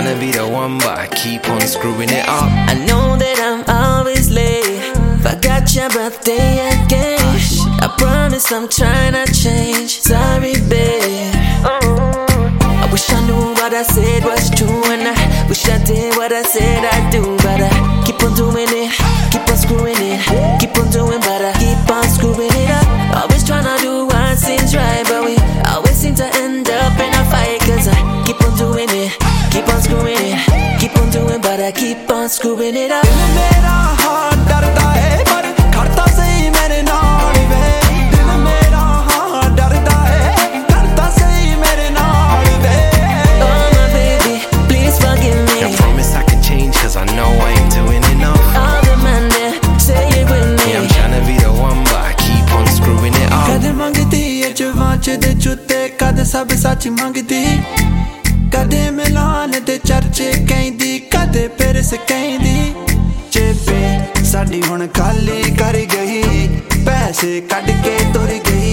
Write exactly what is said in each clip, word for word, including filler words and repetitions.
tryna be the one, but I keep on screwing it up. I know that I'm always late. Forgot your birthday again. I promise I'm tryna change. Sorry, babe. I wish I knew what I said was true, and I wish I did what I said I'd do, but I keep on doing it, keep on screwing it, keep on doing, but I keep on screwing it up. Always tryna do what seems right, but we always seem to end up in a fight, cause I keep on doing it, keep on screwing it, keep on doing, but I keep on screwing it up. दिल मेरा हाँ डरता है पर करता सही मेरे नाल वे. दिल मेरा हाँ डरता है करता सही मेरे नाल वे. Oh my baby, please forgive me. I promise I can change, cause I know I ain't doing enough. All the man there, say it with me. Yeah, I'm tryna be the one, but I keep on screwing it up. कद मंगती है जुबान दे जुते, कद सब सच मंगती. कदे मिलान दे चर्चे कहंदी, कदे Paris कहंदी. चेपे साडी हुण खाली कर गई, पैसे कट के तुर गई.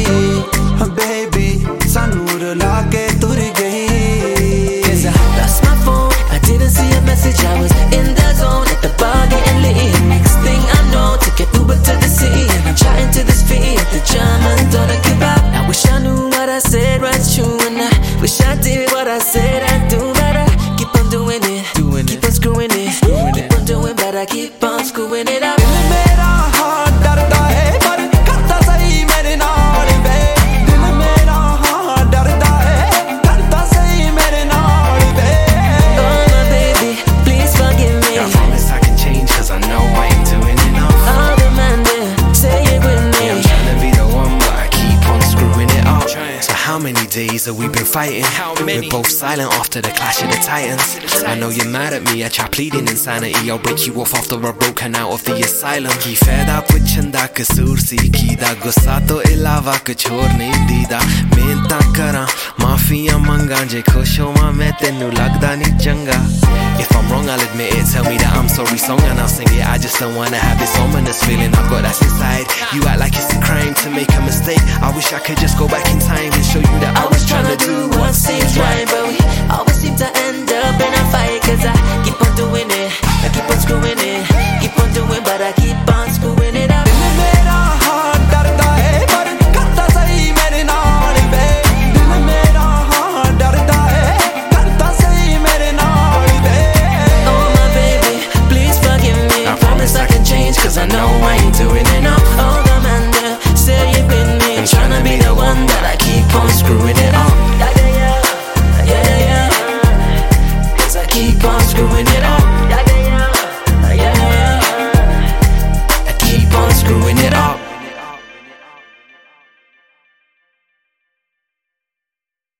बेबी सानू रुला के तुर गई. Cause I lost my phone, I didn't see a message. I was in the zone at the bar getting lit. Next thing I know, took an Uber to the city, and I'm chatting to this fee at the German Dollar Kebab. I wish I knew what I said was true, and I wish I did what I said I'd do, but I keep on doing it, Doing keep it. on screwing it, Screwing keep it. on doing, but I keep on screwing it up. दिल मेरा हाँ डरता है पर करता सही मेरे नाल वे. दिल मेरा हाँ डरता है करता सही मेरे नाल वे. Oh my baby, please forgive me. I promise I can change, cause I know I ain't doing enough. All the man there, say it with me. Yeah, I'm tryna be the one, but I keep on screwing it up. So how many days have we been fighting? How many? We're both silent after the clash of the titans. I know you're mad at me, I try pleading insanity. I'll break you off after I've broken out of the asylum. Ki faida puchan da kasoor seekhi da, gussa to ilawa kuch aur nahi deeda. Mehnta karan maafiyan mangan, je khush hoਵਾਂ main tenu lagda nahi changa. If I'm wrong, I'll admit it, tell me that I'm sorry song and I'll sing it. I just don't wanna have this ominous feeling I've got that's inside. You act like it's a crime to make a mistake. I wish I could just go back in time and show you that I was trying to do what seems right, but we always seem to end up in a fight, cause I keep on doing it, I keep on screwing it, keep on doing, but I keep on screwing it up. दिल मेरा हाँ डरता है पर करता सही मेरे नाल वे. दिल मेरा हाँ डरता है करता सही मेरे नाल वे. Oh my baby, please forgive me. I promise I can change, cause I know I ain't doing enough. All the man there, say it with me. I'm tryna be the one, but I keep on screwing it